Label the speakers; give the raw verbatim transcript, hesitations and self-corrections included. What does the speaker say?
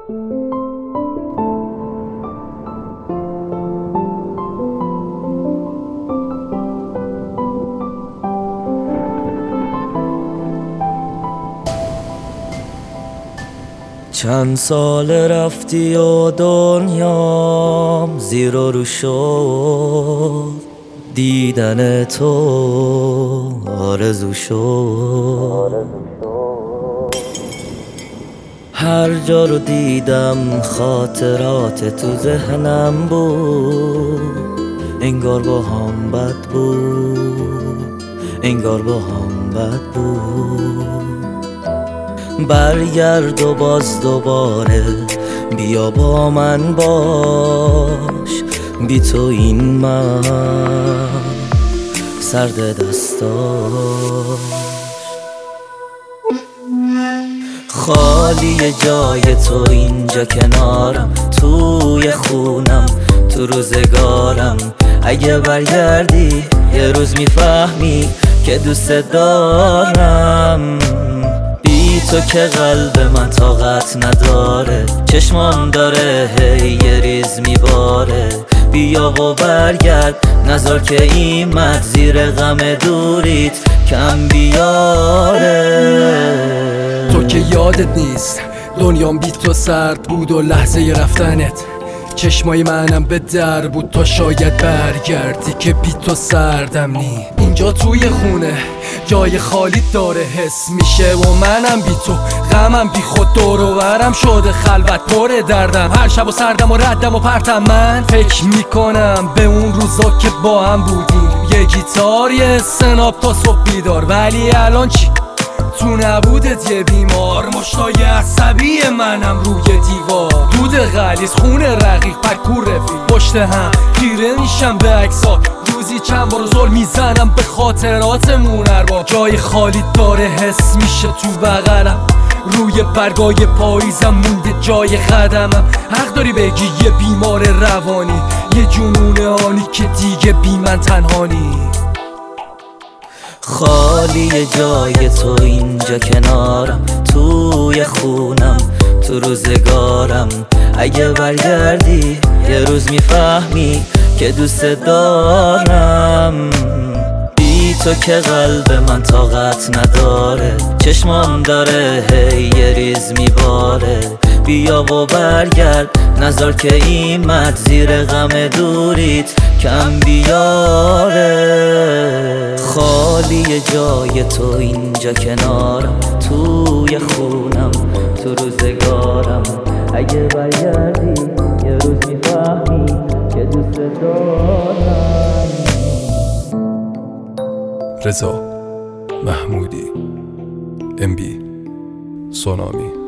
Speaker 1: چند سال رفتی و دنیام زیر و رو شد، دیدن تو آرزو شد. هر جا رو دیدم خاطرات تو ذهنم بود، انگار با هم بد بود، انگار با هم بد بود. برگرد و باز دوباره بیا با من باش، بی تو این من سرد دستاش. خالی جای تو اینجا کنارم، توی خونم تو روزگارم. اگه برگردی یه روز میفهمی که دوست دارم. بی تو که قلب من طاقت نداره، چشمام داره هی یه ریز میباره. بیا و برگرد نذار که این مد زیر غم دوریت کم بیاره.
Speaker 2: تو که یادت نیست دنیام بی تو سرد بود و لحظه رفتنت چشمای منم به در بود. تا شاید برگردی که بی تو سردم نی. اینجا توی خونه جای خالی داره حس میشه و منم بی تو غمم بی خود دور و برم شده خلوت پر دردم. هر شب و سردم و ردم و پرتم من فکر میکنم به اون روزا که با هم بودیم. یه گیتار یه سناب تا صبح بیدار، ولی الان چی؟ تو نبودت یه بیمار. مشتای عصبی منم روی دیوار، دود غلیظ خون رقیق پرکور رفیق پشت هم خیره میشم به عکسات. روزی چند بار زل میزنم به خاطراتمون هر بار. جای خالی داره حس میشه تو بغلم، روی برگای پاییزم مونده جای خدمم. حق داری بگی یه بیمار روانی، یه جنون آنی که دیگه بی من تنهانی.
Speaker 1: خالی جای تو اینجا کنارم، توی خونم تو روزگارم. اگه برگردی یه روز میفهمی که دوست دارم. بی تو که قلب من طاقت نداره، چشمام داره هی یه ریز میباره. بیا و برگرد نذار که این مد زیر غم دوریت کم بیاره. خالی جای تو اینجا کنارم، توی خونم تو روزگارم. اگه برگردی یه روز میفهمی که دوست دارم.
Speaker 2: رضا محمودی ام بی سونامی.